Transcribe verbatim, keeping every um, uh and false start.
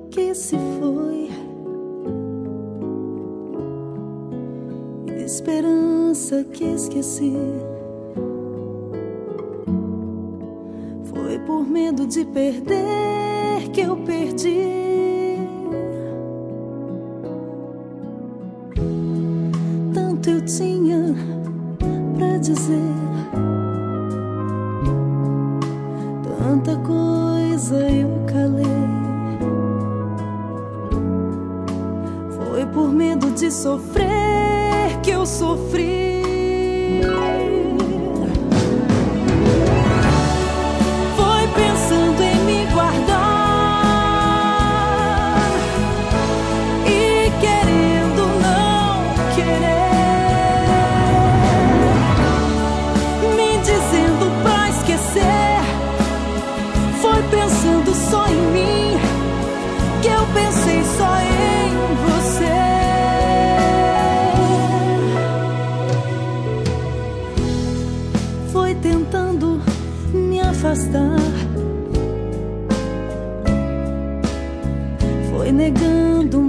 que se foi, esperança que esqueci. Foi por medo de perder que eu perdi. Tanto eu tinha pra dizer, tanta coisa eu calei. Foi por medo de sofrer que eu sofri. Foi pensando em me guardar e querendo não querer, me dizendo pra esquecer. Foi pensando só em mim que eu pensei só em você. Foi tentando me afastar, foi negando